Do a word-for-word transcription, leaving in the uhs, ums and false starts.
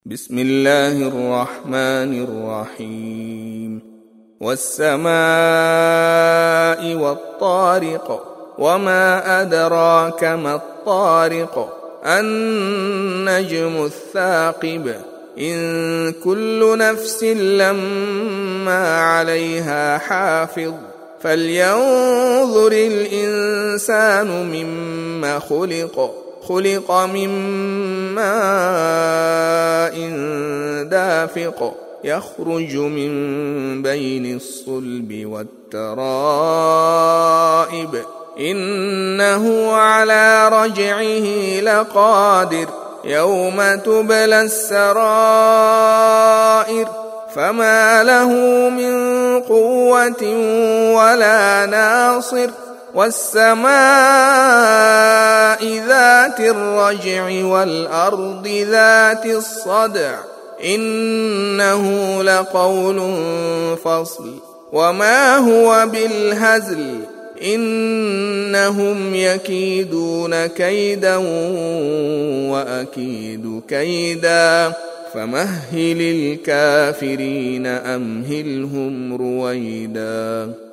بسم الله الرحمن الرحيم والسماء والطارق وما أدراك ما الطارق النجم الثاقب إن كل نفس لما عليها حافظ فلينظر الإنسان مما خلق خلق من ماء دافق يخرج من بين الصلب والترائب إنه على رجعه لقادر يوم تبلى السرائر فما له من قوة ولا ناصر والسماء ذات الرجع والأرض ذات الصدع إنه لقول فصل وما هو بالهزل إنهم يكيدون كيدا وأكيد كيدا فمهل الكافرين أمهلهم رويدا.